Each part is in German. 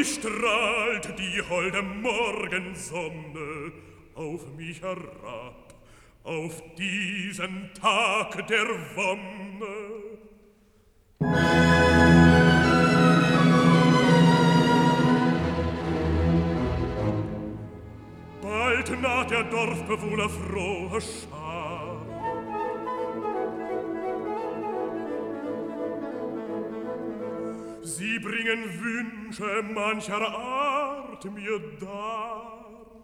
strahlt die holde Morgensonne auf mich herab, auf diesen Tag der Wonne. Bald naht der Dorfbewohner frohe Schar. Sie bringen Wünsche mancher Art mir dar.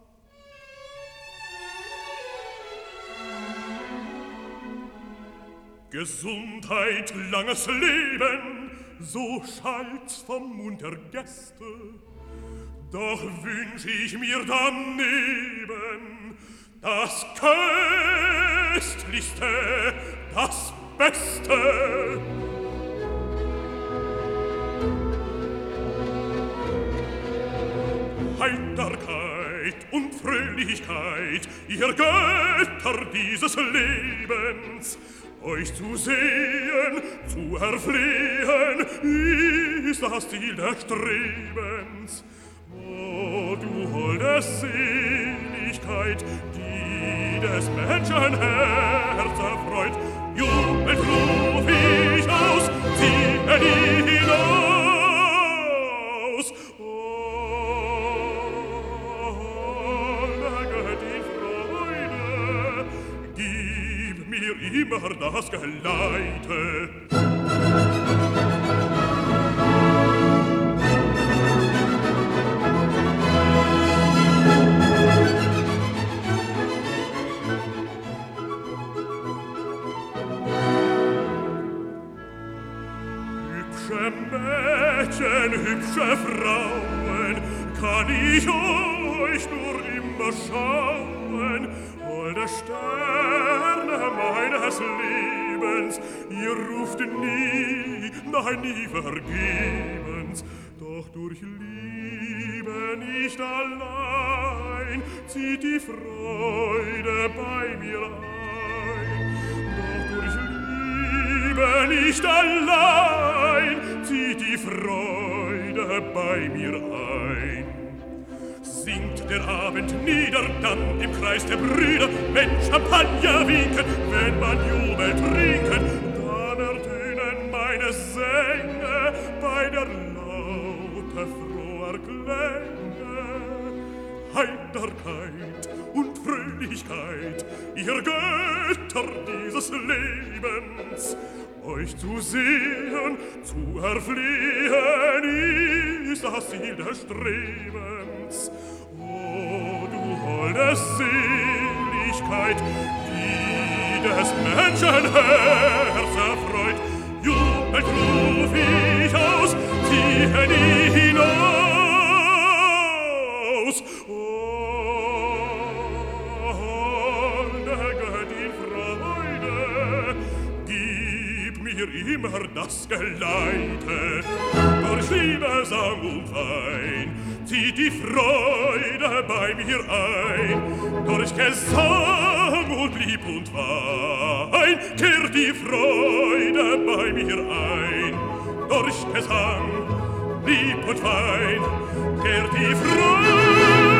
Gesundheit, langes Leben, so schallt's vom Mund der Gäste. Doch wünsch ich mir daneben das Köstlichste, das Beste. Heiterkeit und Fröhlichkeit, ihr Götter dieses Lebens, euch zu sehen, zu erflehen, ist das Ziel des Strebens. O du holde Seligkeit, die des Menschen Herz erfreut, jubelt ruf ich aus, ziehe die hinaus. O holde Göttin Freude, gib mir immer das Geleite. Mädchen, hübsche Frauen, kann ich euch nur immer schauen. Holde Sterne meines Lebens, ihr ruft nie, nein, nie vergebens. Doch durch Liebe nicht allein zieht die Freude bei mir ein. Doch durch Liebe nicht allein zieht die Freude bei mir ein. Singt der Abend nieder, dann im Kreis der Brüder, wenn Champagner winken, wenn man Jubel trinken, dann ertönen meine Sänger bei der Laute froher Klänge. Heiterkeit und Fröhlichkeit, ihr Götter dieses Lebens, euch zu sehen, zu erflehen, ist das Ziel des Strebens. O du holde Seligkeit, die des Menschen Herz erfreut, jubelt ruf ich aus, ziehe nie hinaus. O holde Göttin Freude, gib mir immer das Geleite. Durch Liebe, Sang und Wein zieht die Freude bei mir ein. Durch Gesang und Lieb und Wein kehrt die Freude bei mir ein. Durch Gesang, Lieb und Wein kehrt die Freude